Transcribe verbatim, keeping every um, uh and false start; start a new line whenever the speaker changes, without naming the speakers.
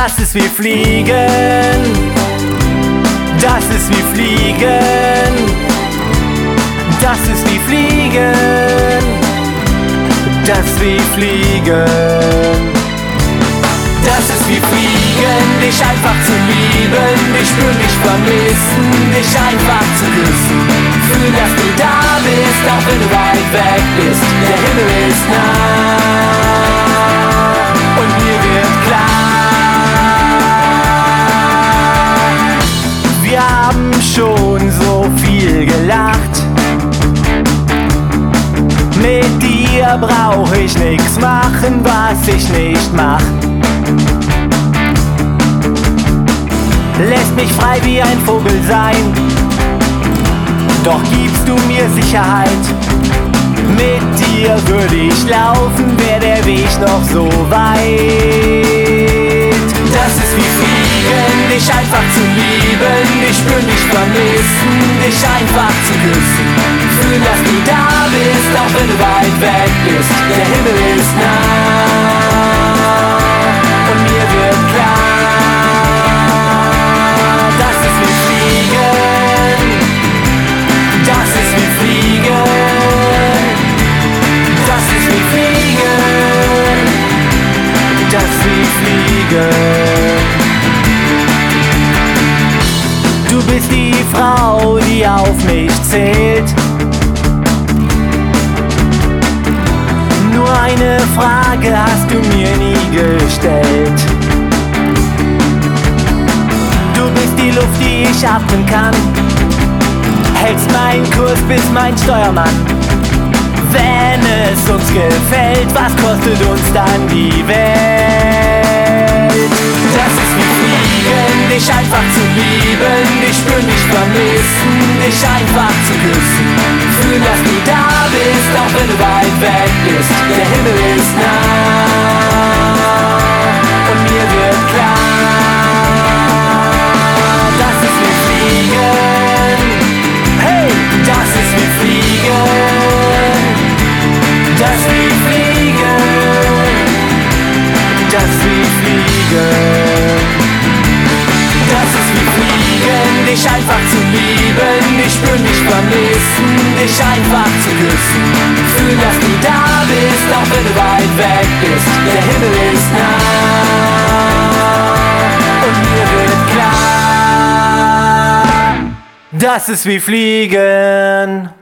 Das ist wie Fliegen, das ist wie Fliegen, das ist wie Fliegen, das ist wie Fliegen. Das ist wie Fliegen, dich einfach zu lieben, dich spüren, dich vermissen, dich einfach zu küssen. Fühlen, dass du da bist, auch wenn du weit weg bist. Der Himmel ist nah und mir wird klar, wir haben schon so viel gelacht. Mit dir brauch ich nix machen, was ich nicht mach. Lässt mich frei wie ein Vogel sein, doch gibst du mir Sicherheit. Mit dir würde ich laufen, wär der Weg noch so weit. Das ist wie Fliegen, dich einfach zu lieben, dich spüren, dich vermissen, dich einfach zu küssen. Fühlen, dass du da bist, auch wenn du weit weg bist. Der Himmel ist nah und mir wird klar, das ist wie Fliegen, das ist wie Fliegen, das ist wie Fliegen, das ist wie Fliegen. Du bist die Frau, die auf mich zählt. Nur eine Frage hast du mir nie gestellt. Du bist die Luft, die ich atmen kann, hältst meinen Kurs, bist mein Steuermann. Wenn es uns gefällt, was kostet uns dann die Welt? Das ist wie Fliegen, dich einfach zu lieben, dich spüren, dich vermissen, dich einfach zu küssen. Fühlen, dass du da bist, auch wenn du weit weg bist. Der Himmel ist nah und mir wird klar, das ist wie Fliegen. Hey, das ist wie Fliegen, das ist wie Fliegen, das ist wie Fliegen. Das ist wie Fliegen, dich einfach zu lieben, dich spüren, dich vermissen, dich einfach zu küssen. Fühlen, dass du da bist, auch wenn du weit weg bist. Der Himmel ist nah und mir wird klar, das ist wie Fliegen.